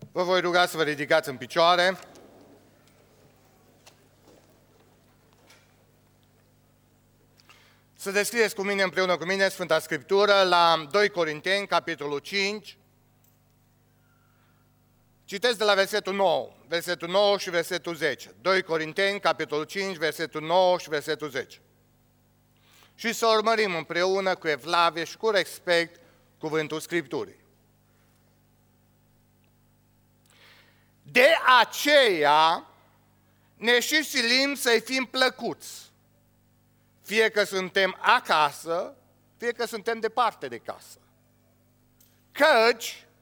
Vă voi ruga să vă ridicați în picioare. Să descrieți cu mine, împreună cu mine, Sfânta Scriptură la 2 Corinteni, capitolul 5. Citesc de la versetul 9 și versetul 10. 2 Corinteni, capitolul 5, versetul 9 și versetul 10. Și să urmărim împreună cu evlavie și cu respect cuvântul Scripturii. De aceea ne și silim să-i fim plăcuți, fie că suntem acasă, fie că suntem departe de casă. Căci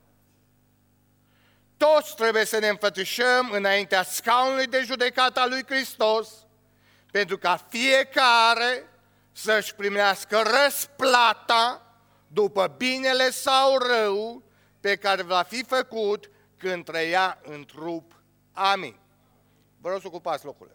toți trebuie să ne înfățișăm înaintea scaunului de judecată al lui Hristos, pentru ca fiecare să-și primească răsplata după binele sau rău pe care va fi făcut când trăia în trup. Amin. Vă rog să ocupați locurile.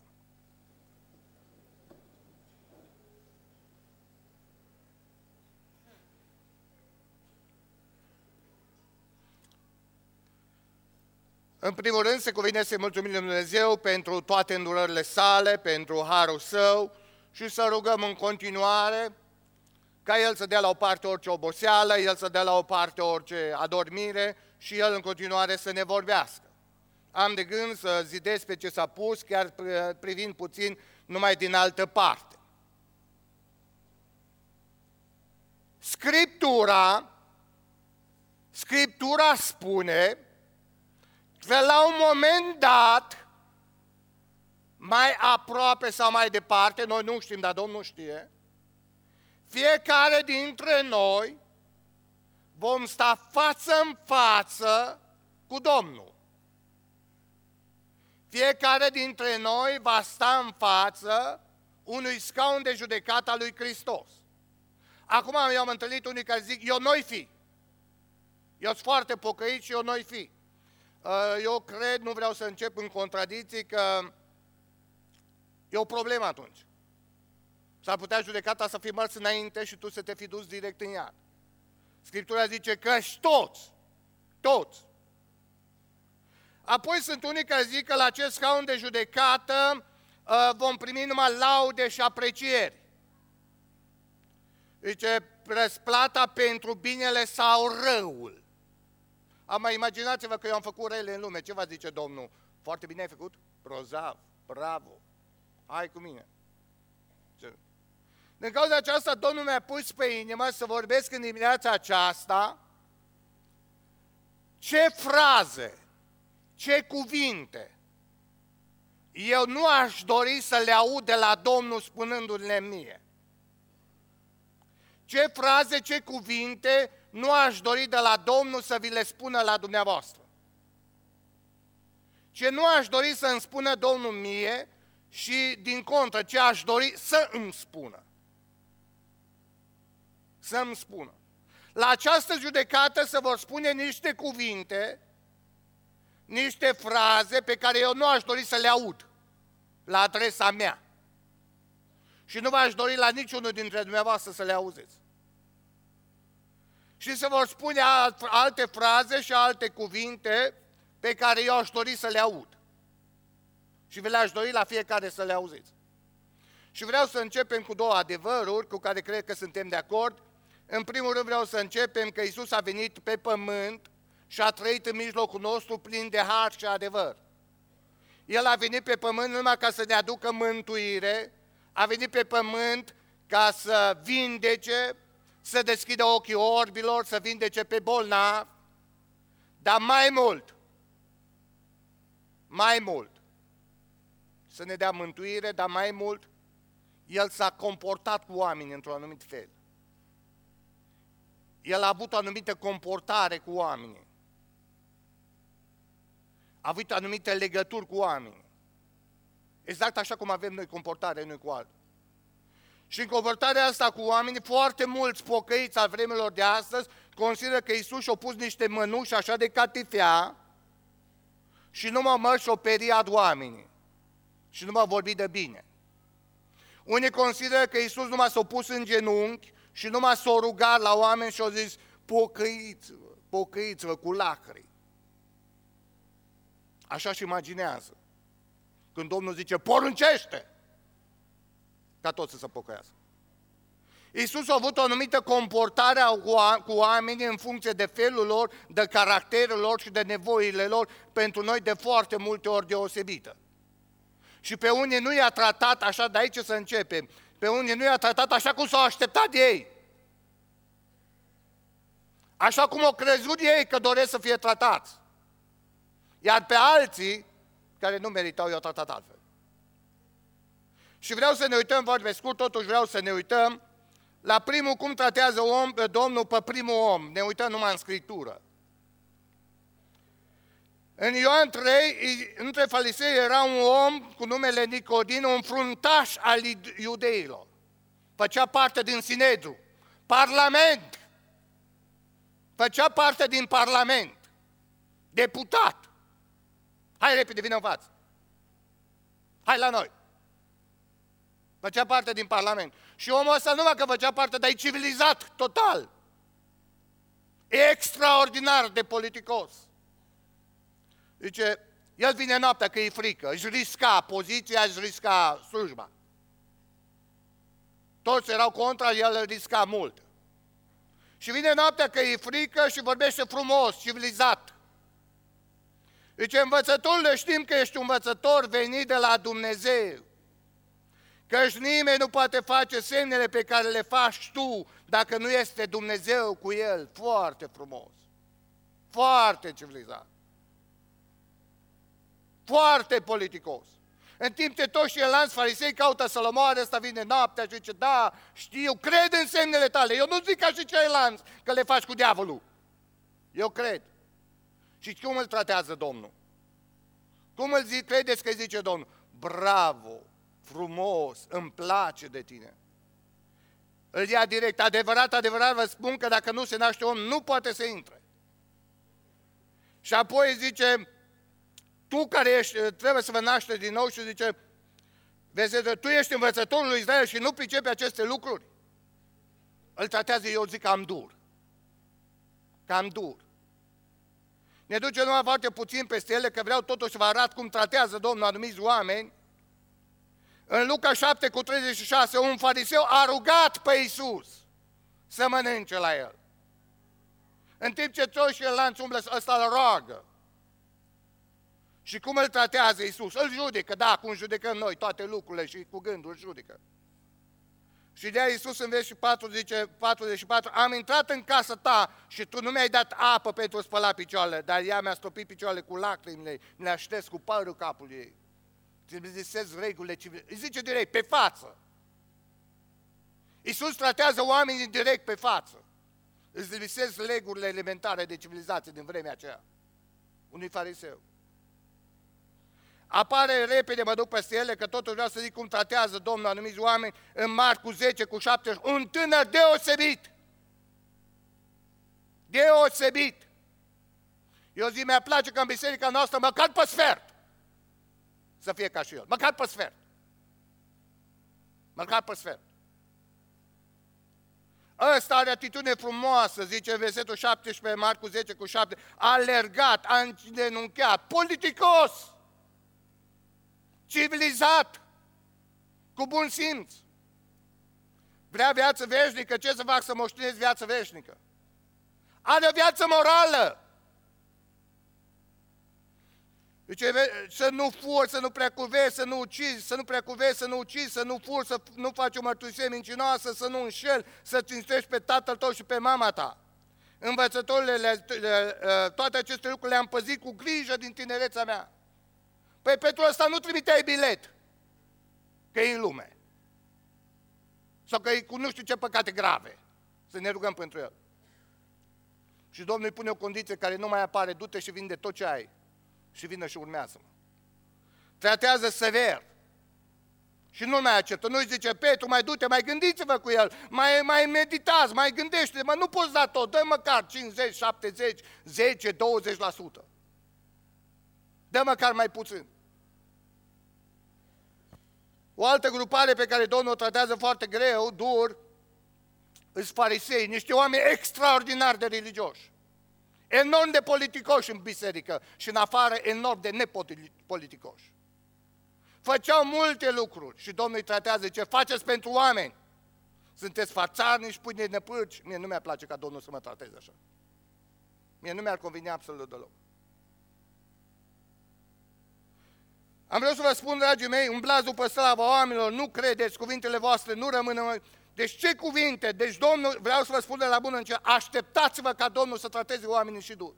În primul rând, se cuvine să-i mulțumim lui Dumnezeu pentru toate îndurările sale, pentru harul său și să rugăm în continuare ca El să dea la o parte orice oboseală, El să dea la o parte orice adormire și El în continuare să ne vorbească. Am de gând să zidesc pe ce s-a pus, chiar privind puțin numai din altă parte. Scriptura spune că la un moment dat, mai aproape sau mai departe, noi nu știm, dar Domnul știe, fiecare dintre noi vom sta față în față cu Domnul. Fiecare dintre noi va sta în față unui scaun de judecată al lui Hristos. Acum eu am întâlnit unii care zic, eu n-oi fi. Eu sunt foarte pocăit și eu n-oi fi. Eu cred, nu vreau să încep în contradicții, că e o problemă atunci. S-ar putea judecata să fie mers înainte și tu să te fi dus direct în iad. Scriptura zice că toți. Apoi sunt unii care zic că la acest scaun de judecată vom primi numai laude și aprecieri. Zice, răsplata pentru binele sau răul. Mai imaginați-vă că eu am făcut rele în lume. Ce va zice Domnul? Foarte bine ai făcut? Grozav, bravo, hai cu mine. Din cauza aceasta, Domnul mi-a pus pe inimă să vorbesc în dimineața aceasta ce fraze, ce cuvinte eu nu aș dori să le aud de la Domnul spunându-le mie. Ce fraze, ce cuvinte nu aș dori de la Domnul să vi le spună la dumneavoastră. Ce nu aș dori să îmi spună Domnul mie și, din contră, ce aș dori să îmi spună. Să-mi spună. La această judecată se vor spune niște cuvinte, niște fraze pe care eu nu aș dori să le aud la adresa mea. Și nu v-aș dori la niciunul dintre dumneavoastră să le auziți. Și se vor spune alte fraze și alte cuvinte pe care eu aș dori să le aud. Și vi le-aș dori la fiecare să le auziți. Și vreau să începem cu două adevăruri cu care cred că suntem de acord. În primul rând vreau să începem că Iisus a venit pe pământ și a trăit în mijlocul nostru plin de har și adevăr. El a venit pe pământ numai ca să ne aducă mântuire, a venit pe pământ ca să vindece, să deschidă ochii orbilor, să vindece pe bolnavi, dar mai mult, să ne dea mântuire, dar mai mult, El s-a comportat cu oamenii într-un anumit fel. El a avut o anumită comportare cu oamenii. A avut anumite legături cu oamenii. Exact așa cum avem noi comportare unui cu altul. Și în comportarea asta cu oamenii, foarte mulți pocăiți al vremelor de astăzi consideră că Iisus și-a pus niște mănuși așa de catifea și nu m-a mers și-o periat oamenii și nu m-a vorbit de bine. Unii consideră că Iisus numai s-a pus în genunchi și numai s-a rugat la oameni și a zis, pocăiți-vă cu lacrimi. Așa și imaginează. Când Domnul zice, poruncește ca toți să se pocăiască. Iisus a avut o anumită comportare cu oamenii în funcție de felul lor, de caracterul lor și de nevoile lor, pentru noi de foarte multe ori deosebită. Și pe unii nu i-a tratat așa, de aici să începem, pe unii nu i-a tratat așa cum s-au așteptat ei. Așa cum au crezut ei că doresc să fie tratați. Iar pe alții, care nu meritau, i-au tratat altfel. Și vreau să ne uităm, foarte pe scurt, totuși vreau să ne uităm la primul, cum tratează Domnul pe primul om. Ne uităm numai în Scriptură. În Ioan 3, între farisei era un om cu numele Nicodin, un fruntaș al iudeilor. Făcea parte din Sinedru, Parlament. Făcea parte din Parlament, deputat. Hai repede, vină în față. Hai la noi. Făcea parte din Parlament. Și omul ăsta numai că făcea parte, dar e civilizat total. Extraordinar de politicos. Zice, el vine noaptea că e frică, își risca poziția, își risca slujba. Toți erau contra, el risca mult. Și vine noaptea că e frică și vorbește frumos, civilizat. Zice, învățătorule, știm că ești un învățător venit de la Dumnezeu. Căci nimeni nu poate face semnele pe care le faci tu dacă nu este Dumnezeu cu el. Foarte frumos. Foarte civilizat. Foarte politicos. În timp ce toți ceilalți farisei caută să-l omoare, ăsta vine noaptea și zice, da, știu, cred în semnele tale. Eu nu zic ca și ceilalți că le faci cu diavolul. Eu cred. Și cum îl tratează Domnul? Cum îl zic, credeți că îi zice Domnul? Bravo, frumos, îmi place de tine. Îl ia direct, adevărat, adevărat vă spun că dacă nu se naște om, nu poate să intre. Și apoi zice, tu care ești, trebuie să vă naște din nou și zice, vezi, tu ești învățătorul lui Israel și nu pricepi aceste lucruri. Îl tratează, eu zic, cam dur. Cam dur. Ne duce numai foarte puțin peste ele, că vreau totuși să vă arăt cum tratează Domnul anumiți oameni. În Luca 7 cu 36, un fariseu a rugat pe Iisus să mănânce la el. În timp ce toți ceilalți umblă, ăsta îl roagă. Și cum îl tratează Iisus? Îl judecă, da, cum judecăm noi toate lucrurile și cu gândul îl judecă. Și de-aia Iisus în versul 4 zice, 44, am intrat în casă ta și tu nu mi-ai dat apă pentru a spăla picioarele, dar ea mi-a stopit picioarele cu lacrimile, mi-a șters cu părul capului ei. Civilizez regulile civile. Îi zice direct, pe față. Iisus tratează oamenii direct pe față. Îți civilizez legurile elementare de civilizație din vremea aceea. Unui fariseu. Apare repede, mă duc peste ele, că totuși vreau să zic cum tratează Domnul anumiți oameni în Marcu 10 cu 7, un tânăr deosebit. Deosebit. Eu zic, mi-ar place că în biserica noastră, măcar pe sfert, să fie ca și el. Măcar pe sfert. Măcar pe sfert. Ăsta are atitudine frumoasă, zice versetul 17, Marcu 10 cu 7, a alergat, a îngenunchiat, politicos, civilizat, cu bun simț. Vrea viață veșnică, ce să fac să moștenesc viață veșnică? Are o viață morală. Zice, să nu furi, să nu preacuvezi, să nu ucizi, să nu preacuvezi, să nu ucizi, să nu furi, să nu faci o mărturisire mincinoasă, să nu înșeli, să cinstești pe tatăl tău și pe mama ta. Învățătorile, toate aceste lucruri le-am păzit cu grijă din tinerețea mea. Păi pentru ăsta nu trimiteai bilet, că e în lume. Sau că e cu nu știu ce păcate grave. Să ne rugăm pentru el. Și Domnul îi pune o condiție care nu mai apare, du-te și vinde tot ce ai. Și vină și urmează-mă. Tratează sever. Și nu mai acceptă. Nu-i zice, Petru, mai du-te, mai gândiți-vă cu el, mai meditați, mai gândește, mă, nu poți da tot, dă măcar 50, 70, 10, 20%. Dă măcar mai puțin. O altă grupare pe care Domnul o tratează foarte greu, dur, îs farisei, niște oameni extraordinar de religioși. enorm de politicoși în biserică și în afară enorm de nepoliticoși. Făceau multe lucruri și Domnul îi tratează, zice, faceți pentru oameni. Sunteți fațarnici, pâine nepârci. Mie nu mi-ar place ca Domnul să mă trateze așa. Mie nu mi-ar conveni absolut deloc. Am vrut să vă spun, dragii mei, umblați după slava oamenilor, nu credeți, cuvintele voastre nu rămân. Deci ce cuvinte? Deci Domnul, vreau să vă spun de la bun început, așteptați-vă ca Domnul să trateze oamenii și dur.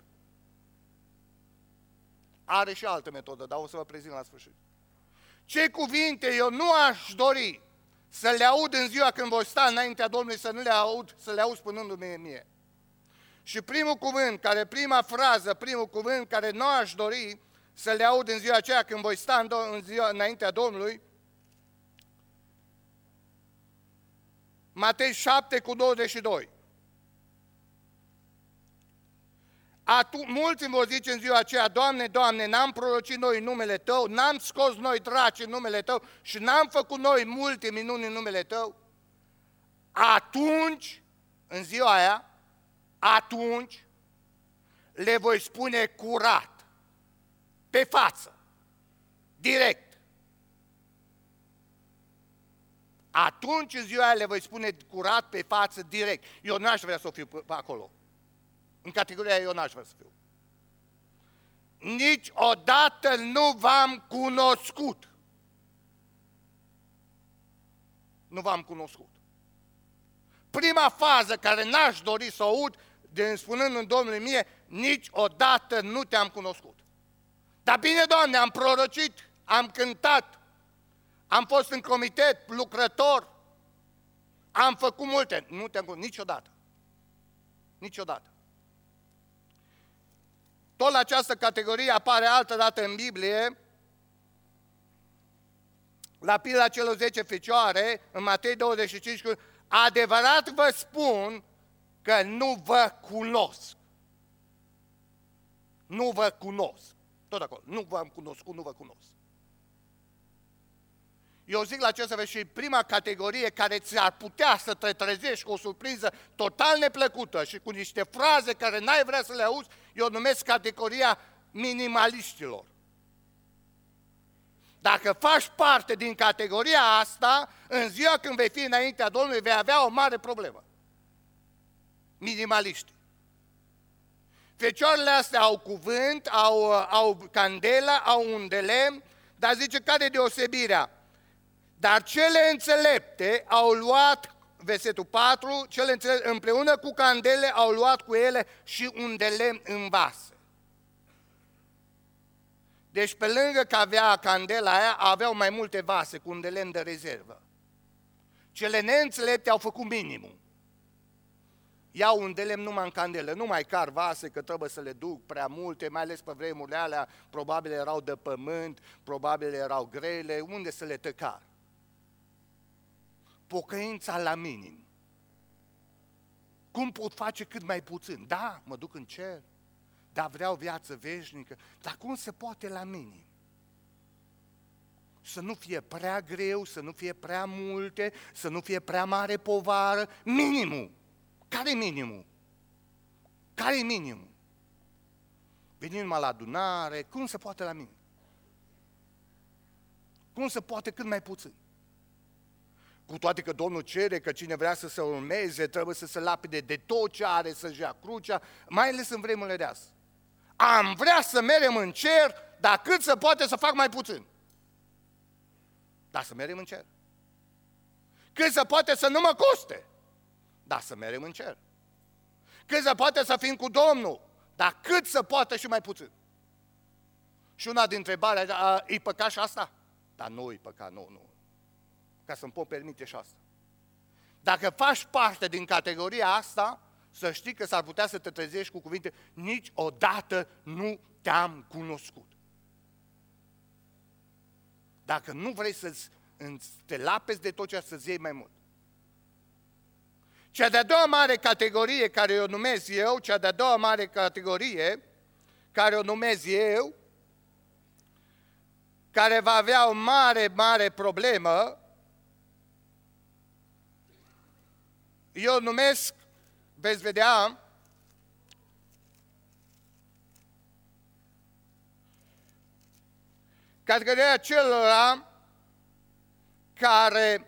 Are și altă metodă, dar o să vă prezint la sfârșit. Ce cuvinte eu nu aș dori să le aud în ziua când voi sta înaintea Domnului, să nu le aud, să le aud spunându-mi mie. Și primul cuvânt, prima frază, primul cuvânt care nu aș dori să le aud în ziua aceea când voi sta înaintea Domnului, Matei 7:22. Mulți îmi vor zice în ziua aceea, Doamne, Doamne, n-am prorocit noi în numele Tău, n-am scos noi draci în numele Tău și n-am făcut noi multe minuni în numele Tău? Atunci, în ziua aia, atunci le voi spune curat, pe față, direct. Atunci, în ziua aia, le voi spune curat, pe față, direct. Eu n-aș vrea să fiu acolo. În categoria eu n-aș vrea să fiu. Niciodată nu v-am cunoscut. Nu v-am cunoscut. Prima fază care n-aș dori să o aud, spunând în Domnului mie, niciodată nu te-am cunoscut. Dar bine, Doamne, am prorocit, am cântat, am fost în comitet, lucrător, am făcut multe. Nu te-am cunoscut niciodată. Niciodată. Tot la această categorie apare altă dată în Biblie, la pila celor 10 fecioare, în Matei 25, adevărat vă spun că nu vă cunosc. Nu vă cunosc. Tot acolo. Nu v-am cunoscut, nu vă cunosc. Eu zic la acesta și prima categorie care ți-ar putea să te trezești cu o surpriză total neplăcută și cu niște fraze care n-ai vrea să le auzi, eu numesc categoria minimaliștilor. Dacă faci parte din categoria asta, în ziua când vei fi înaintea Domnului, vei avea o mare problemă. Minimaliști. Fecioarele astea au cuvânt, au candelă, au un de lemn, dar zice, care e deosebirea? Dar cele înțelepte au luat, versetul 4, cele înțelepte împreună cu candele au luat cu ele și un de lemn în vase. Deci pe lângă că avea candela aia, aveau mai multe vase cu un de lemn de rezervă. Cele neînțelepte au făcut minimum. Iau un de lemn numai în candelă, nu mai car vase, că trebuie să le duc prea multe, mai ales pe vremurile alea, probabil erau de pământ, probabil erau grele, unde să le tăcar? Pocăința la minim. Cum pot face cât mai puțin? Da, mă duc în cer, dar vreau viață veșnică, dar cum se poate la minim? Să nu fie prea greu, să nu fie prea multe, să nu fie prea mare povară, minimul. Care-i minimul? Care-i minimul? Venim numai la adunare, cum se poate la minim? Cum se poate cât mai puțin? Cu toate că Domnul cere că cine vrea să se urmeze trebuie să se lapide de tot ce are, să-și ia crucea, mai ales în vremurile de azi. Am vrea să mergem în cer, dar cât se poate să fac mai puțin. Dar să mergem în cer. Cât se poate să nu mă coste, dar să mergem în cer. Cât se poate să fim cu Domnul, dar cât se poate și mai puțin. Și una dintre întrebări, e păcat și asta? Dar nu e păcat, nu. Ca să-mi pot permite și asta. Dacă faci parte din categoria asta, să știi că s-ar putea să te trezești cu cuvinte, niciodată nu te-am cunoscut. Dacă nu vrei să te lapezi de tot ce să-ți iei mai mult. Cea de-a doua mare categorie care o numesc eu, care va avea o mare problemă, eu numesc, veți vedea, categoria celor care,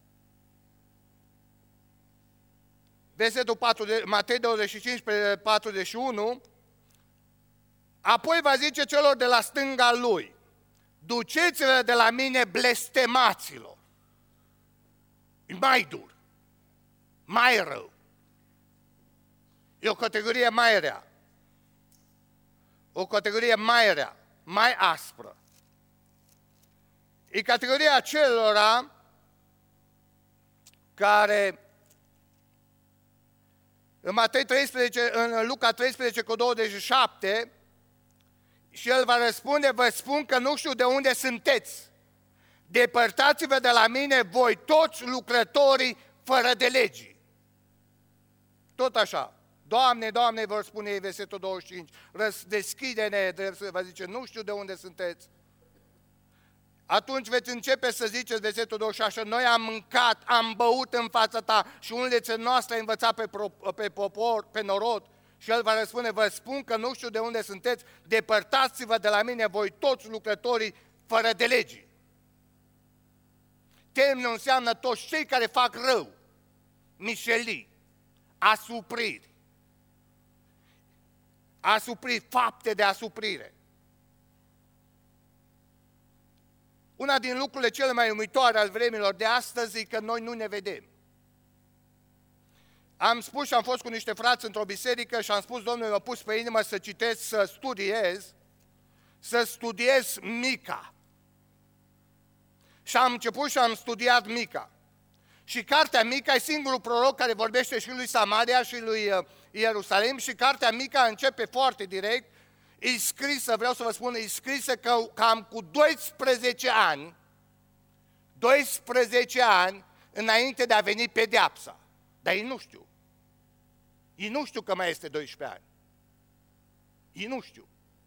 versetul 4, Matei 25, 41, apoi va zice celor de la stânga lui, duceți-vă de la mine blestemaților. E mai dur, mai rău. E o categorie mai rea. O categorie mai rea, mai aspră. E categoria acelora care în Matei 13, în Luca 13 cu 27, și el va răspunde, vă spun că nu știu de unde sunteți. Depărtați-vă de la mine voi toți lucrătorii fără de legii. Tot așa. Doamne, Doamne, vor spune ei, versetul 25, deschide-ne, va zice, nu știu de unde sunteți. Atunci veți începe să ziceți, versetul 26, noi am mâncat, am băut în fața ta și unele noastre a învățat pe popor, pe norod. Și el va răspunde, vă spun că nu știu de unde sunteți, depărtați-vă de la mine voi toți lucrătorii fără de legii. Termenul înseamnă toți cei care fac rău, mișelii, asupriri, fapte de asuprire. Una din lucrurile cele mai uimitoare al vremilor de astăzi e că noi nu ne vedem. Am spus și am fost cu niște frați într-o biserică și am spus, Domnul m-a pus pe inimă să citesc, să studiez Mica. Și am început și am studiat Mica. Și cartea Mica e singurul proroc care vorbește și lui Samaria și lui Ierusalim și cartea Mica începe foarte direct, e scrisă, vreau să vă spun, e scrisă cam cu 12 ani înainte de a veni pedeapsa. Dar ei nu știu. Ei nu știu că mai este 12 ani. Ei nu știu.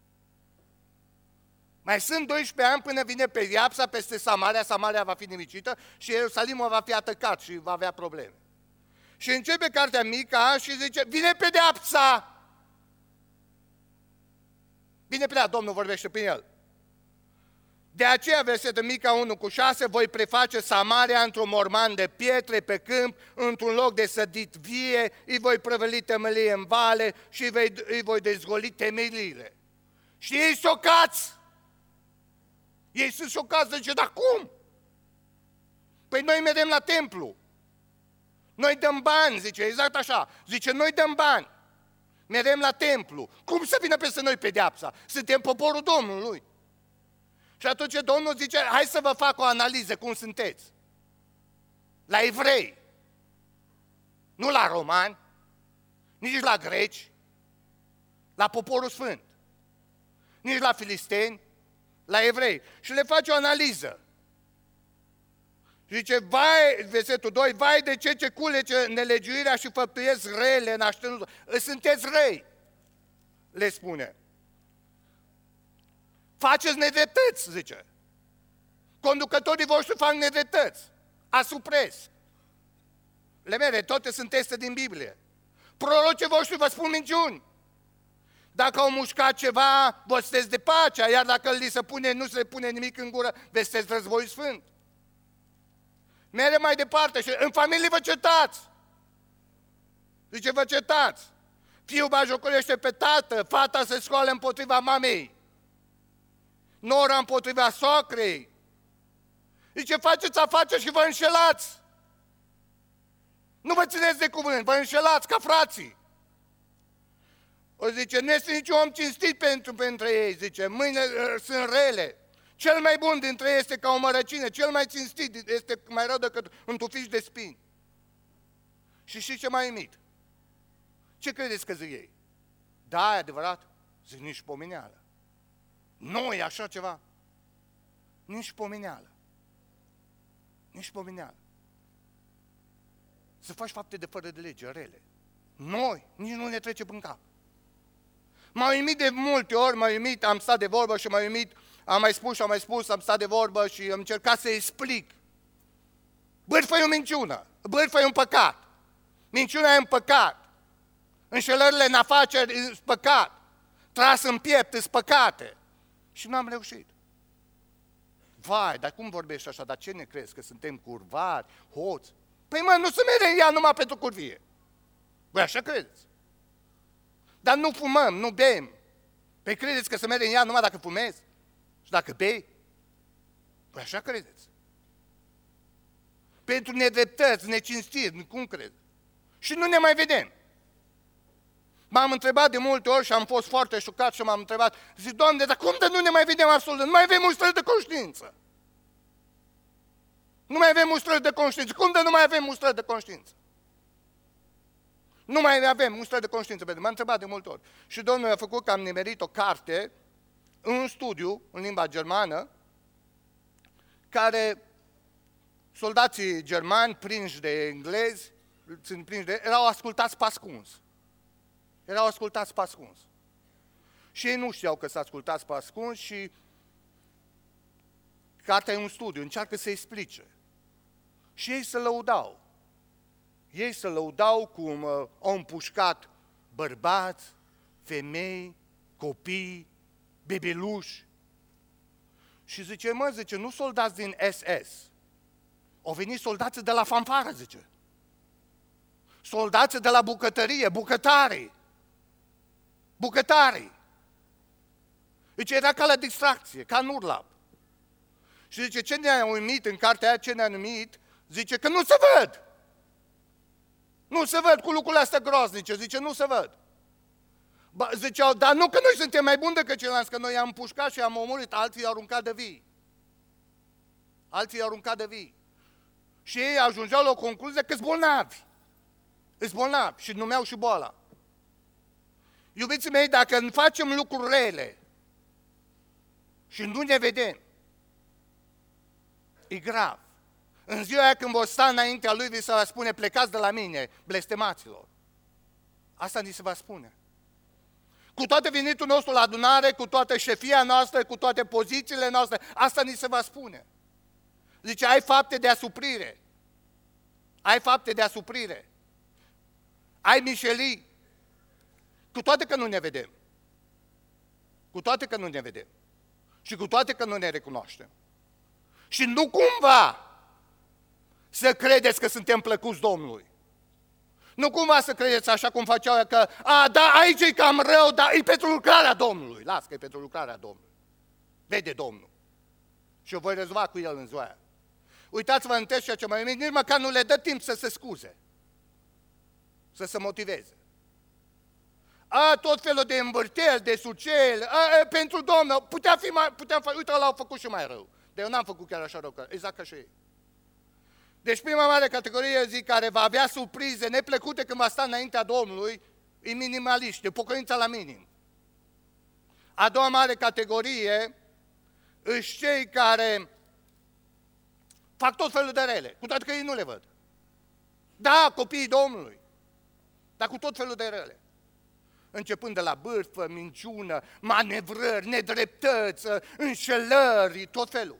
Mai sunt 12 ani până vine pedeapsa peste Samaria, Samaria va fi nimicită și Ierusalimul va fi atacat și va avea probleme. Și începe cartea Mica și zice, vine pedeapsa! Vine pedeapsa, Domnul vorbește prin el. De aceea, versetul Mica 1 cu 6, voi preface Samaria într-un morman de pietre pe câmp, într-un loc de sădit vie, îi voi prăvăli temelie în vale și îi voi dezgoli temeliile. Și ei șocați! Ei sunt șocați, zice, dar cum? Păi noi mergem la templu. Noi dăm bani, zice, exact așa. Zice, noi dăm bani. Mergem la templu. Cum să vină peste noi pedeapsa? Suntem poporul Domnului. Și atunci Domnul zice, hai să vă fac o analiză, cum sunteți. La evrei. Nu la romani, nici la greci, la poporul sfânt. Nici la filisteni, la evrei. Și le face o analiză. Și zice, vai, versetul 2, vai de ce culege nelegiuirea și făptuiesc rele în așteptările. Sunteți răi, le spune. Faceți nedreptăți, zice. Conducătorii voștri fac nedreptăți. Asupresc. Le mere, toate sunt teste din Biblie. Prorocii voștri vă spun minciuni. Dacă au mușcat ceva, vă sunteți de pacea, iar dacă nu se le pune nimic în gură, vesteți război sfânt. Mere mai departe și în familie vă cetați. Zice, vă cetați. Fiul bajocorește pe tată, fata se scoală împotriva mamei, nora împotriva soacrei. Zice, faceți afaceri și vă înșelați. Nu vă țineți de cuvânt, vă înșelați ca frații. O zice, nu este niciun om cinstit pentru ei, zice, mâine sunt rele. Cel mai bun dintre ei este ca o mărăcine, cel mai cinstit este mai rău decât un tufiș de spini. Și știți ce mai imit? Ce credeți că zic ei? Da, e adevărat? Zic, nici pomeneală. Nu e așa ceva. Nici pomeneală. Nici pomeneală. Să faci fapte de fără de lege, rele. Noi, nici nu ne trece prin cap. M-au uimit de multe ori, am stat de vorbă și m-au uimit, am mai spus, am stat de vorbă și am încercat să explic. Bârfă e o minciună, bârfă e un păcat. Minciuna e un păcat. Înșelările în afaceri e păcat. Tras în piept e păcate. Și nu am reușit. Vai, dar cum vorbești așa? Dar ce ne crezi? Că suntem curvari, hoți? Păi mă, nu se mere în ea numai pentru curvie. Voi așa credeți? Dar nu fumăm, nu bem. Păi credeți că se mere în ea numai dacă fumezi? Și dacă bei? Voi așa credeți? Pentru nedreptăți, necinstiri, cum cred? Și nu ne mai vedem. M-am întrebat de multe ori și am fost foarte șocat și m-am întrebat, zic, Doamne, dar cum de nu ne mai vedem absolut? Nu mai avem mustrări de conștiință. Nu mai avem mustrări de conștiință. Cum de nu mai avem mustrări de conștiință? Nu mai avem mustrări de conștiință. M-am întrebat de multe ori. Și Domnul a făcut că am nimerit o carte, un studiu în limba germană, care soldații germani prinși de englezi, erau ascultați pe ascuns. Erau ascultați pe ascuns. Și ei nu știau că s-a ascultați pe ascuns și cartea e un studiu, încearcă să explice. Și ei se lăudau. Ei se lăudau cum au împușcat bărbați, femei, copii, bebeluși. Și zice, nu soldați din SS. Au venit soldații de la fanfară, zice. Soldații de la bucătărie, bucătarii. Deci era ca la distracție, ca în urlap. Și zice, ce ne-a uimit în cartea aia, ce ne-a numit? Zice că nu se văd. Nu se văd cu lucrurile astea groaznice, zice, nu se văd. Ziceau, dar nu că noi suntem mai buni decât ceilalți, că noi i-am pușcat și i-am omorât, alții i-au aruncat de vii. Și ei ajungeau la o concluzie că sunt bolnavi și numeau și boala. Iubiții mei, dacă facem lucruri rele și nu ne vedem, e grav. În ziua aia când vor sta înaintea lui, vi se va spune, plecați de la mine, blestemaților. Asta ni se va spune. Cu toate venitul nostru la adunare, cu toată șefia noastră, cu toate pozițiile noastre, asta ni se va spune. Zice, ai fapte de asuprire. Ai mișelii. Cu toate că nu ne vedem. Și cu toate că nu ne recunoaștem. Și nu cumva să credeți că suntem plăcuți Domnului. Nu cumva să credeți așa cum făceau că, da, aici e cam rău, dar e pentru lucrarea Domnului. Las că e pentru lucrarea Domnului. Vede Domnul. Și eu voi rezolva cu el în ziua aia. Uitați-vă în text ceea ce mai nici măcar nu le dă timp să se scuze. Să se motiveze. Tot felul de învârteli, de suceli, pentru Domnul, puteam fi, uite, l-au făcut și mai rău. Dar eu n-am făcut chiar așa rău, exact ca și ei. Deci prima mare categorie, zic, care va avea surprize neplăcute când va sta înaintea Domnului, e minimaliști, e pocăința la minim. A doua mare categorie, își cei care fac tot felul de rele, cu toate că ei nu le văd. Da, copiii Domnului, dar cu tot felul de rele. Începând de la bârfă, minciună, manevrări, nedreptăți, înșelări, tot felul.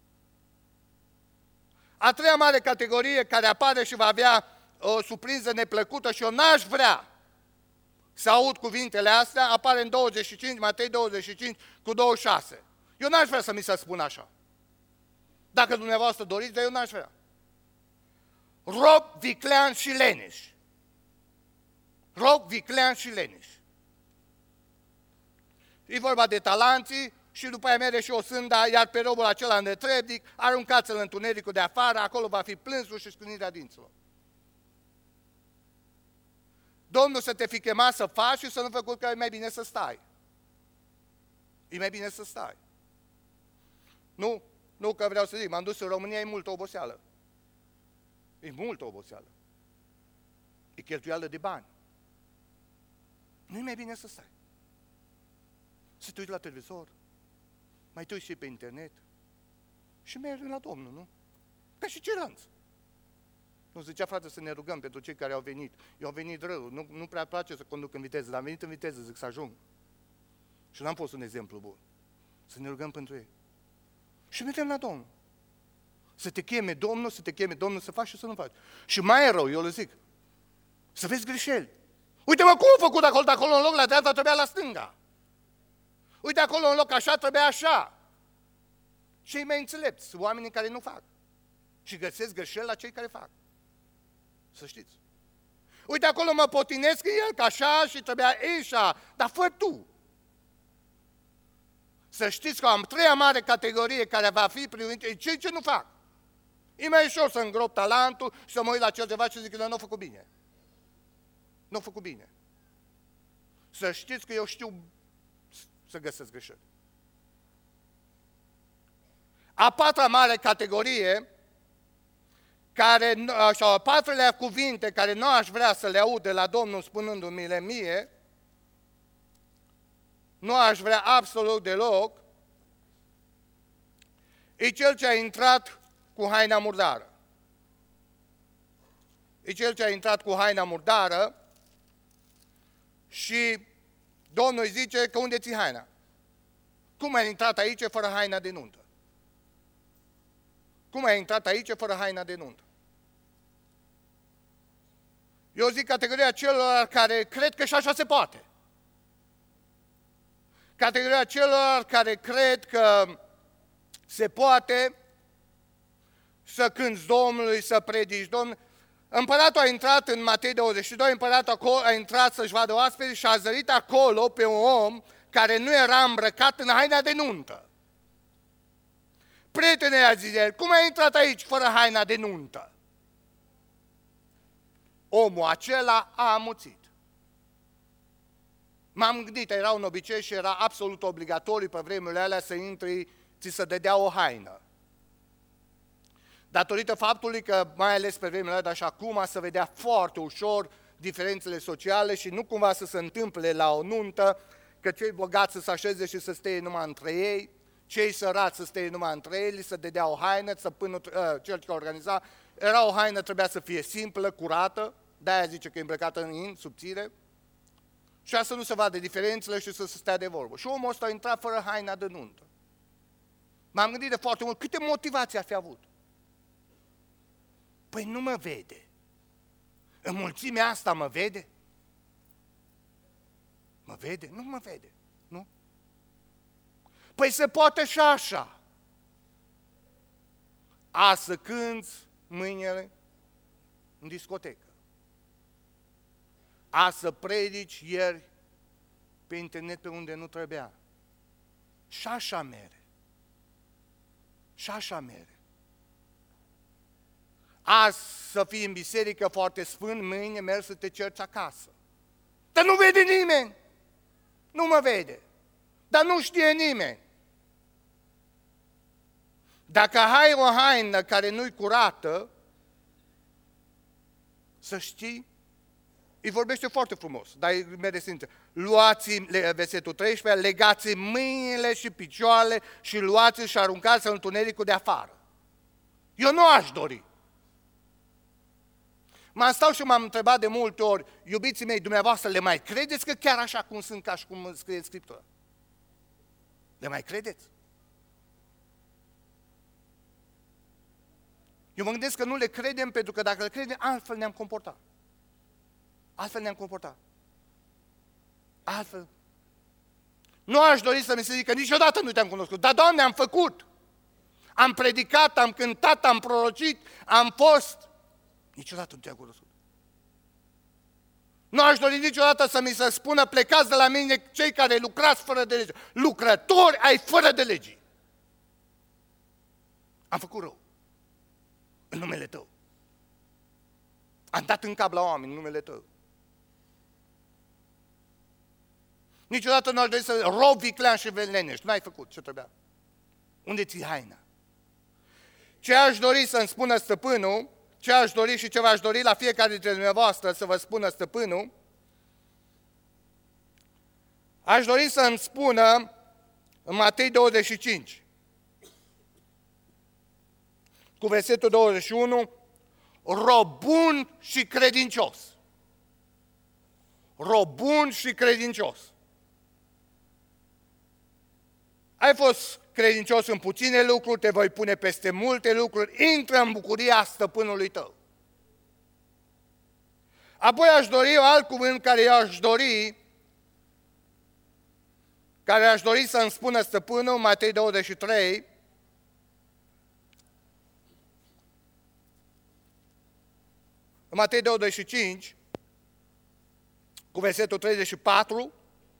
A treia mare categorie care apare și va avea o surpriză neplăcută și eu n-aș vrea să aud cuvintele astea, apare în 25, Matei 25 cu 26. Eu n-aș vrea să mi se spună așa. Dacă dumneavoastră doriți, dar eu n-aș vrea. Rob, viclean și leneși. E vorba de talanții și după aia mere și o sânda, iar pe robul acela netrebnic, aruncați-l în întunericul de afară, acolo va fi plânsul și scânirea dinților. Domnul să te fi chemat să faci și să nu făcut că e mai bine să stai. Nu că vreau să zic, m-am dus în România, e multă oboseală. E cheltuială de bani. Nu e mai bine să stai. Să te uiți la televizor, mai te uiți și pe internet și mergi la Domnul, nu? Ca și ceilalți. Nu zicea, frate, să ne rugăm pentru cei care au venit. Eu au venit rău, nu prea place să conduc în viteză, dar am venit în viteză, zic să ajung. Și n-am fost un exemplu bun. Să ne rugăm pentru ei. Și mergem la Domnul. Să te cheme Domnul, să faci și să nu faci. Și mai e rău, eu le zic, să vezi greșeli. Uite-mă cum a făcut acolo în loc la dreapta, trebuia la stânga. Uite acolo în loc așa, trebuia așa. Cei mai înțelepți sunt oamenii care nu fac și găsesc greșeli la cei care fac. Să știți. Uite, acolo mă potinesc el ca așa și trebuia așa, dar fă tu. Să știți că am treia mare categorie care va fi privind cei ce nu fac. E mai ușor să îngrop talentul și să mă uit la ceva și zic că nu a făcut bine. Nu a făcut bine. Să știți că eu știu să găsesc greșeli. A patra mare categorie, sau a patrulea cuvinte care nu aș vrea să le aud de la Domnul spunându-mi-le mie, nu aș vrea absolut deloc, e cel ce a intrat cu haina murdară. E cel ce a intrat cu haina murdară și Domnul îi zice că unde ți haina? Cum ai intrat aici fără haina de nuntă? Cum ai intrat aici fără haina de nuntă? Eu zic categoria celor care cred că și așa se poate. Categoria celor care cred că se poate să cânți Domnului, să predici Domnului. Împăratul a intrat în Matei 22, împăratul a intrat să-și vadă oaspeții și a zărit acolo pe un om care nu era îmbrăcat în haina de nuntă. Prietene, a zis el, cum ai intrat aici fără haina de nuntă? Omul acela a amuțit. M-am gândit, era un obicei și era absolut obligatoriu pe vremurile alea să intri, ți se dădea o haină. Datorită faptului că, mai ales pe vremurile alea, dar și acum, se vedea foarte ușor diferențele sociale și nu cumva să se întâmple la o nuntă, că cei bogați să se așeze și să stea numai între ei, cei sărați să stea numai între ei, li se dădea o haină, cel ce organiza, era o haină, trebuia să fie simplă, curată, de-aia zice că e îmbrăcată în subțire, și să nu se vadă diferențele și să se stea de vorbă. Și omul ăsta a intrat fără haina de nuntă. M-am gândit de foarte mult, câte motivații ar fi avut? Păi nu mă vede. În mulțimea asta mă vede? Mă vede? Nu mă vede. Nu? Păi se poate și așa. Azi să cânți, mâinile în discotecă. Azi să predici, ieri pe internet pe unde nu trebuia. Și așa mere. Și așa mere. Azi să fii în biserică foarte sfânt, mâine mergi să te cerci acasă. Dar nu vede nimeni. Nu mă vede. Dar nu știe nimeni. Dacă ai o haină care nu-i curată, să știi, îi vorbește foarte frumos, dar îi merge sincer. Luați, versetul 13, legați mâinile și picioarele și luați și aruncați în întunericul de afară. Eu nu aș dori. M-am stat și m-am întrebat de multe ori, iubiții mei, dumneavoastră, le mai credeți că chiar așa cum sunt, ca și cum scrie în Scriptură? Le mai credeți? Eu mă gândesc că nu le credem, pentru că dacă le credem, altfel ne-am comportat. Altfel ne-am comportat. Altfel. Nu aș dori să mi se zică, niciodată nu te-am cunoscut, dar, Doamne, am făcut. Am predicat, am cântat, am prorocit, am fost. Niciodată nu te-am cunoscut. Nu aș dori niciodată să mi se spună, plecați de la mine cei care lucrați fără de lege. Lucrători ai fără de lege. Am făcut rău. În numele Tău. Am dat în cap la oameni în numele Tău. Niciodată nu aș dori să rob viclean și velenești. Nu ai făcut ce trebuia. Unde ți haina? Ce aș dori să-mi spună stăpânul, ce aș dori și ce v-aș dori la fiecare dintre dumneavoastră să vă spună stăpânul, aș dori să-mi spună în Matei 25, cu versetul 21, rob bun și credincios. Rob bun și credincios. Ai fost credincios în puține lucruri, te voi pune peste multe lucruri, intră în bucuria stăpânului tău. Apoi aș dori alt cuvânt care aș dori să-mi spună stăpânul, Matei 23, în Matei 25, cu versetul 34,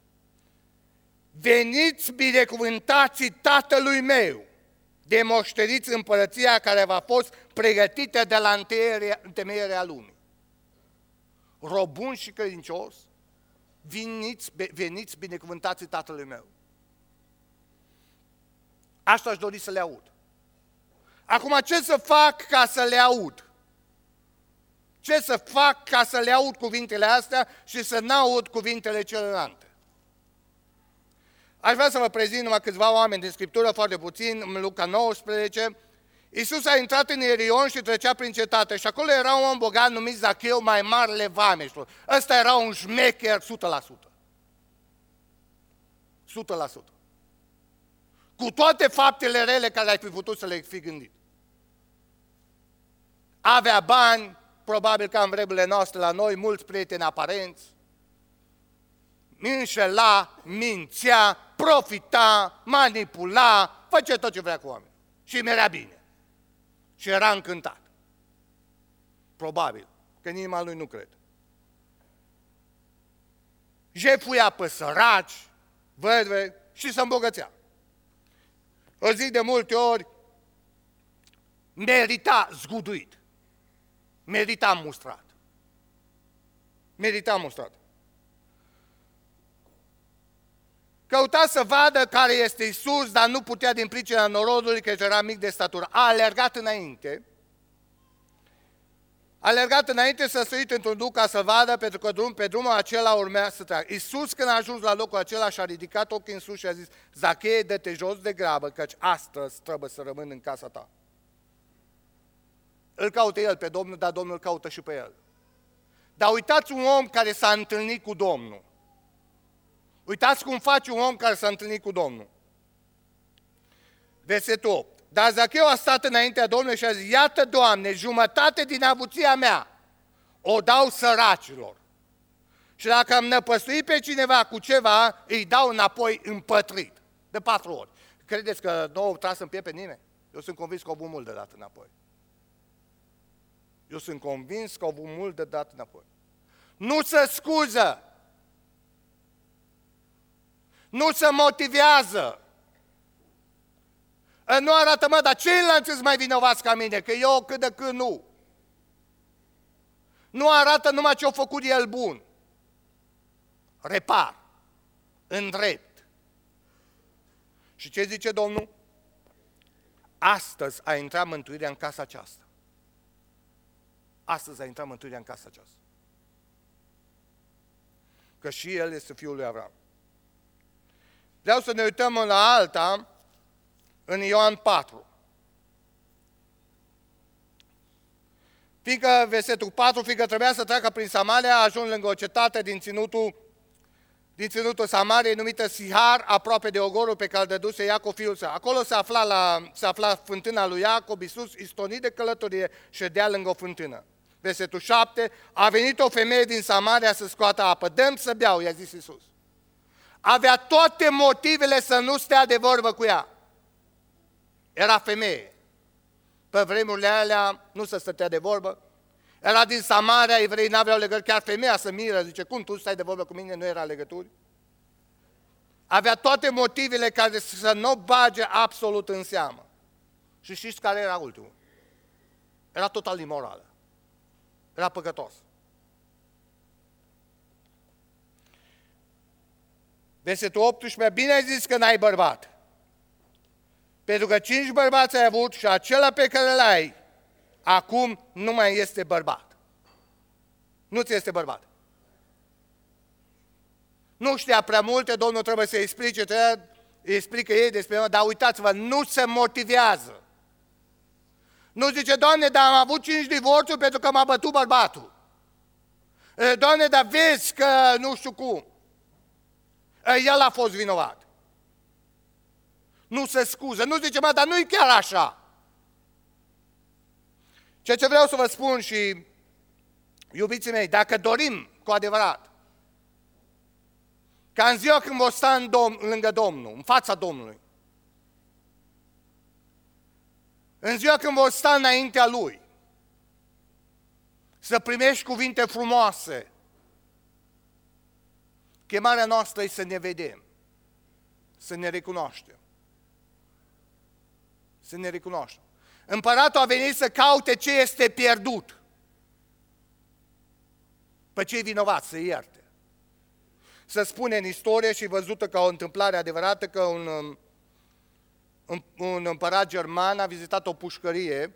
veniți binecuvântații Tatălui meu, de moșteniți împărăția care v-a fost pregătită de la întemeierea lumii. Rob bun și credincios, veniți binecuvântații Tatălui meu. Asta aș dori să le aud. Acum, ce să fac ca să le aud? Ce să fac ca să le aud cuvintele astea și să n-aud cuvintele celelalte? Aș vrea să vă prezint numai câțiva oameni din Scriptură, foarte puțin, în Luca 19. Iisus a intrat în Ierion și trecea prin cetate și acolo era un om bogat numit Zacheu, mai marele vameșilor. Ăsta era un șmecher 100%. 100%. Cu toate faptele rele care ai fi putut să le fi gândit. Avea bani, probabil ca în vremurile noastre la noi, mulți prieteni aparenți, înșela, mințea, profita, manipula, făcea tot ce vrea cu oameni. Și îi merea bine. Și era încântat. Probabil, că în inima lui nu cred. Jefuia pe săraci, vădve și se îmbogățea. O zic de multe ori, merita zguduit. Merita mustrat. Merita mustrat. Căuta să vadă care este Iisus, dar nu putea din pricina norodului, că era mic de statură. A alergat înainte. A alergat înainte să se uite într-un duc ca să vadă, pentru că pe drumul acela urmea să treacă. Iisus, când a ajuns la locul acela, și-a ridicat ochii în sus și a zis: Zachee, dă-te jos de grabă, căci astăzi trebuie să rămân în casa ta. Îl caută el pe Domnul, dar Domnul îl caută și pe el. Dar uitați un om care s-a întâlnit cu Domnul. Uitați cum face un om care s-a întâlnit cu Domnul. Versetul 8. Dar Zacheu a stat înaintea Domnului și a zis: iată, Doamne, jumătate din avuția mea o dau săracilor. Și dacă am năpăstuit pe cineva cu ceva, îi dau înapoi împătrit. De 4 ori. Credeți că nu au tras în piept pe nimeni? Eu sunt convins că au avut mult de dat înapoi. Eu sunt convins că au avut mult de dat înapoi. Nu se scuză. Nu se motivează. Nu arată: mă, dar ceilalți sunt mai vinovați ca mine, că eu cât de cât nu. Nu arată numai ce a făcut el bun. Repar. Îndrept. Și ce zice Domnul? Astăzi a intrat mântuirea în casa aceasta. Astăzi a intrat mântuirea în casa aceasta. Că și el este fiul lui Avram. Vreau să ne uităm la alta, în Ioan 4. Fiindcă, versetul 4, fiindcă trebuia să treacă prin Samaria, a ajuns lângă o cetate din ținutul Samariei, numită Sihar, aproape de ogorul pe care dăduse Iacov fiul său. Acolo se afla fântâna lui Iacov. Iisus, istonit de călătorie, ședea lângă o fântână. Versetul 7, a venit o femeie din Samaria să scoată apă. Dă-mi să beau, i-a zis Iisus. Avea toate motivele să nu stea de vorbă cu ea. Era femeie. Pe vremurile alea nu se stătea de vorbă. Era din Samaria, evreii n-aveau legături, chiar femeia se miră, zice: cum tu stai de vorbă cu mine, nu era legături? Avea toate motivele care să nu bage absolut în seamă. Și știți care era ultimul? Era total imorală. Era păcătos. Versetul 18, bine ai zis că n-ai bărbat. Pentru că 5 bărbați ai avut și acela pe care l-ai, acum nu mai este bărbat. Nu ți este bărbat. Nu știa prea multe, Domnul trebuie să explică ei despre el, dar uitați-vă, nu se motivează. Nu zice: Doamne, dar am avut 5 divorțuri pentru că m-a bătut bărbatul. Doamne, dar vezi că nu știu cum. El a fost vinovat. Nu se scuză, nu zice: mă, dar nu-i chiar așa. Ceea ce vreau să vă spun și, iubiții mei, dacă dorim cu adevărat ca în ziua când vor sta lângă Domnul, în fața Domnului, în ziua când vor sta înaintea Lui, să primești cuvinte frumoase. Chemarea noastră e să ne vedem, să ne recunoaștem. Să ne recunoaștem. Împăratul a venit să caute ce este pierdut. Pe cei vinovați să ierte. Se spune în istorie și văzută ca o întâmplare adevărată că un împărat german a vizitat o pușcărie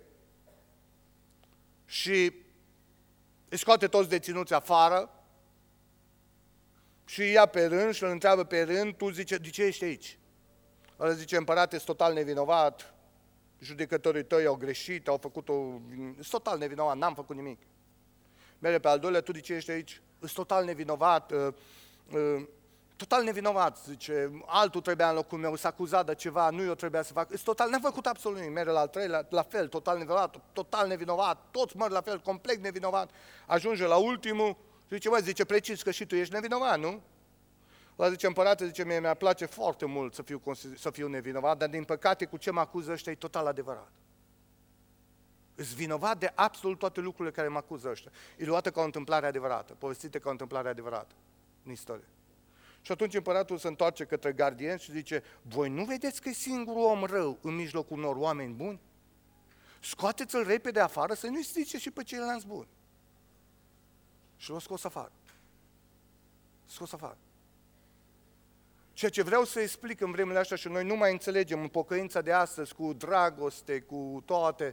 și îi scoate toți deținuți afară și îi ia pe rând și îl întreabă pe rând, tu zice, de ce ești aici? Ăla zice, împărate, sunt total nevinovat, judecătorii tăi au greșit, au făcut-o, sunt total nevinovat, n-am făcut nimic. Merge pe al doilea, tu de ce ești aici? Sunt total nevinovat, total nevinovat, zice, altul trebuia în locul meu, s-a acuzat de ceva, nu eu trebuia să fac, n-am făcut absolut nimic, merge la al treilea, la fel, total nevinovat, toți merg la fel, complet nevinovat, ajunge la ultimul, zice, mă, zice, precis că și tu ești nevinovat, nu? Ăla zice, împărate, zice, mi-a place foarte mult să fiu nevinovat, dar din păcate cu ce mă acuză ăștia e total adevărat. Îs vinovat de absolut toate lucrurile care mă acuză ăștia. E luată ca o întâmplare adevărată, povestită ca o întâmplare adevărată în istorie. Și atunci împăratul se întoarce către gardieni și zice, voi nu vedeți că e singurul om rău în mijlocul unor oameni buni? Scoateți-l repede afară să nu-i strice și pe ceilalți buni. Și l-a scos afară. Scos afară. Ceea ce vreau să explic în vremurile astea și noi nu mai înțelegem în pocăința de astăzi, cu dragoste, cu toate,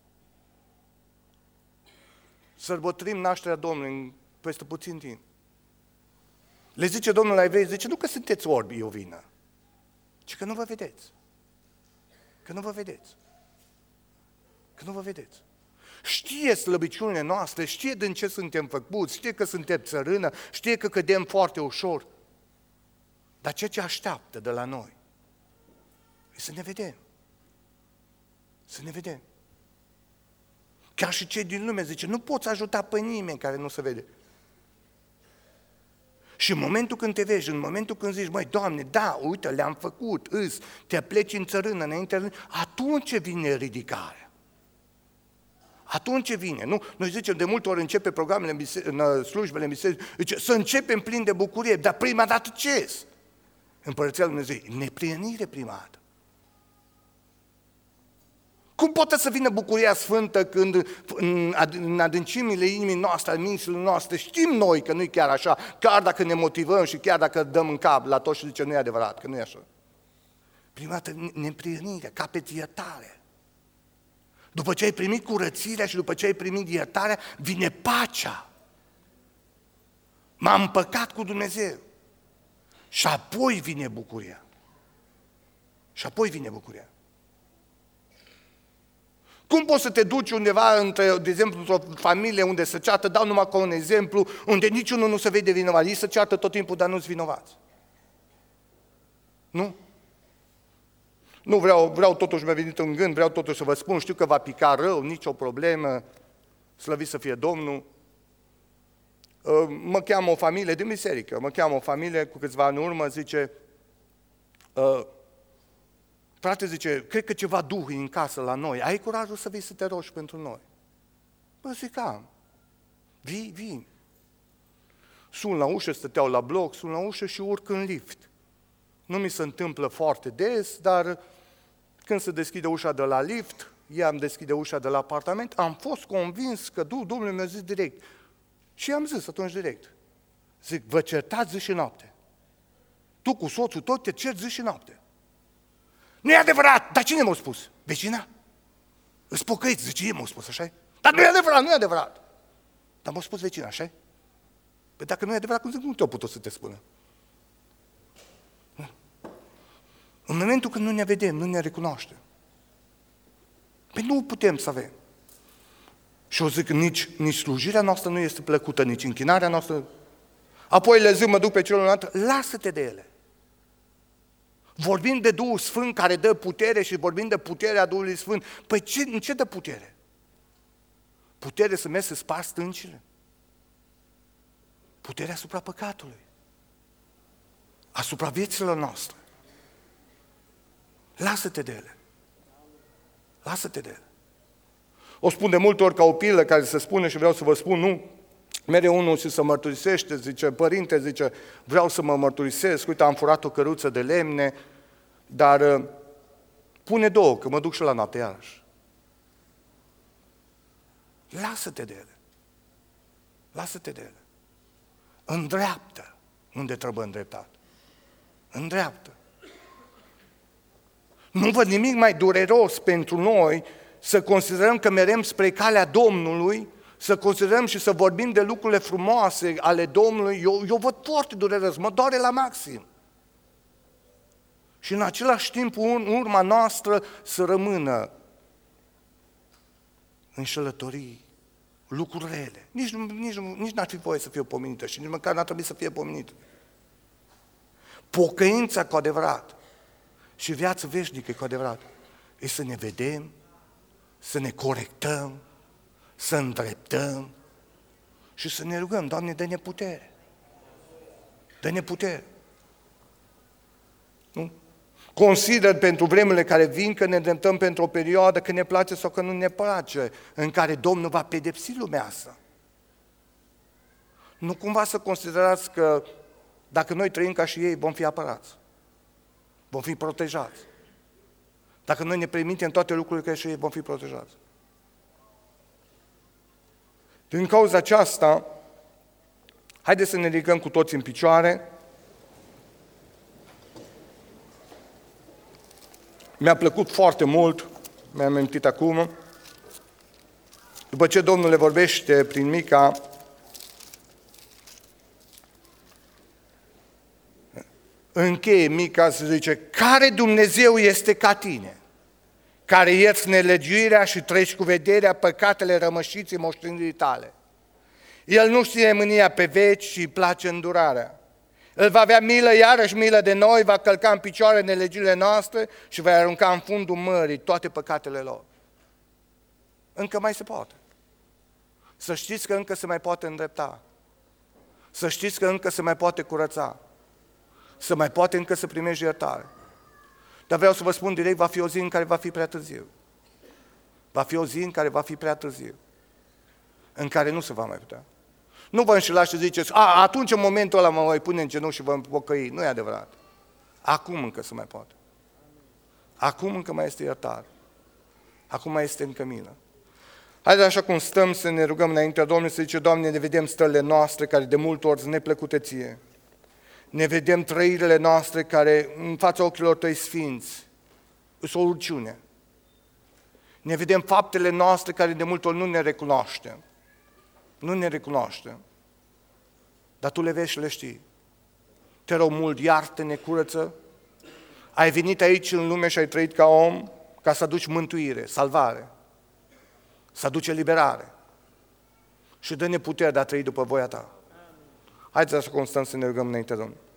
sărbătorim nașterea Domnului peste puțin timp. Le zice Domnul la evrei, zice, nu că sunteți orbi, e o vină, ci că nu vă vedeți. Că nu vă vedeți. Că nu vă vedeți. Știe slăbiciunile noastre, știe din ce suntem făcuți, știe că suntem țărână, știe că cădem foarte ușor. Dar ceea ce așteaptă de la noi e să ne vedem. Să ne vedem. Chiar și cei din lume zice, nu poți ajuta pe nimeni care nu se vede. Și în momentul când te vezi, în momentul când zici, măi, Doamne, da, uite, le-am făcut, te pleci în țărână, înainte, atunci vine ridicarea. Atunci vine, nu? Noi zicem, de multe ori începe programele în slujbele în biserică, zice, să începem plin de bucurie, dar prima dată ce? Împărăția Lui Dumnezeu, neprihănire prima dată. Cum poate să vină bucuria sfântă când în adâncimile inimii noastre, în mințile noastre, știm noi că nu e chiar așa, chiar dacă ne motivăm și chiar dacă dăm în cap la toți și zice, nu e adevărat, că nu e așa. Prima dată neprihănire, capeti iertare. După ce ai primit curățirea și după ce ai primit iertarea, vine pacea. M-am împăcat cu Dumnezeu. Și apoi vine bucuria. Și apoi vine bucuria. Cum poți să te duci undeva, de exemplu, într-o familie unde se ceartă, dau numai ca un exemplu, unde niciunul nu se vede vinovat, ei se ceartă tot timpul, dar nu-s vinovați. Nu? Nu vreau totuși, mi-a venit în gând, vreau totuși să vă spun, știu că va pica rău, nicio problemă, slăvit să fie Domnul. Mă cheamă o familie din biserică, cu câțiva ani în urmă, zice, frate, zice, cred că ceva duh în casă la noi, ai curajul să vii să te rogi pentru noi? Bă, zic, am. Vii. Sun la ușă, stăteau la bloc, sun la ușă și urc în lift. Nu mi se întâmplă foarte des, dar când se deschide ușa de la lift, ea îmi deschide ușa de la apartament, am fost convins că Domnul mi-a zis direct. Și i-am zis atunci direct. Zic, vă certați zi și noapte. Tu cu soțul tot te cerți zi și noapte. Nu e adevărat! Dar cine m-a spus? Vecina? Îți pocăiți, zice, ei m-au spus, așa? Dar nu e adevărat, nu e adevărat! Dar m-a spus vecina, așa? Păi dacă nu e adevărat, cum zic, nu te-au putut să te spună? În momentul când nu ne vedem, nu ne recunoaștem. Păi nu putem să avem. Și eu zic, nici slujirea noastră nu este plăcută, nici închinarea noastră. Apoi le zic, mă duc pe celălalt, lasă-te de ele. Vorbim de Duhul Sfânt care dă putere și vorbim de puterea Duhului Sfânt. Păi în ce dă putere? Putere să mergi să spargi stâncile? Puterea asupra păcatului. Asupra vieților noastre. Lasă-te de ele. Lasă-te de ele. O spun de multe ori ca o pilă care se spune și vreau să vă spun, nu? Mereu unul și se mărturisește, zice, părinte, zice, vreau să mă mărturisesc, uite, am furat o căruță de lemne, dar pune două, că mă duc și la noapte iarăși. Lasă-te de ele. Lasă-te de ele. Îndreaptă unde trebuie îndreptat. Îndreaptă. Nu văd nimic mai dureros pentru noi să considerăm că merem spre calea Domnului, să considerăm și să vorbim de lucrurile frumoase ale Domnului. Eu văd foarte dureros, mă doare la maxim. Și în același timp urma noastră să rămână înșelătorii, lucruri rele. Nici n-ar fi voie să fie pomenită și nici măcar n-ar trebui să fie pomenită. Pocăința cu adevărat și viața veșnică cu adevărat e să ne vedem, să ne corectăm, să îndreptăm și să ne rugăm, Doamne, dă-ne putere. Dă-ne putere. Nu? Consider pentru vremurile care vin că ne îndreptăm pentru o perioadă, că ne place sau că nu ne place, în care Domnul va pedepsi lumea asta. Nu cumva să considerați că dacă noi trăim ca și ei, vom fi apărați, vom fi protejați. Dacă noi ne permitem toate lucrurile ca și ei, vom fi protejați. Din cauza aceasta, haideți să ne ridicăm cu toți în picioare. Mi-a plăcut foarte mult, mi-am amintit acum, după ce Domnul le vorbește prin Mica, încheie Mica, se zice, care Dumnezeu este ca tine, care ierți nelegiuirea și treci cu vederea păcatele rămășiții moștenirii tale. El nu știe mânia pe veci și îi place îndurarea. El va avea milă, iarăși milă de noi, va călca în picioare nelegiurile noastre și va arunca în fundul mării toate păcatele lor. Încă mai se poate. Să știți că încă se mai poate îndrepta. Să știți că încă se mai poate curăța. Să mai poate încă să primești iertare. Dar vreau să vă spun direct, va fi o zi în care va fi prea târziu. Va fi o zi în care va fi prea târziu. În care nu se va mai putea. Nu vă înșelați și ziceți, atunci în momentul ăla mă voi pune în genunchi și vă pocăi. Nu e adevărat. Acum încă se mai poate. Acum încă mai este iertare. Acum mai este încă milă. Haideți așa cum stăm să ne rugăm înaintea Domnului, să zice, Doamne, ne vedem stările noastre care de multe ori sunt neplăcute Ție. Ne vedem trăirile noastre care în fața ochilor Tăi sfinți sunt o urciune. Ne vedem faptele noastre care de multe ori nu ne recunoaștem. Nu ne recunoaștem. Dar Tu le vezi și le știi. Te rog mult, iartă-ne, curăță. Ai venit aici în lume și ai trăit ca om ca să aduci mântuire, salvare, să aduci eliberare. Și dă-ne putere de a trăi după voia Ta. Haideți să constăm să ne rugăm înaintea Domnului.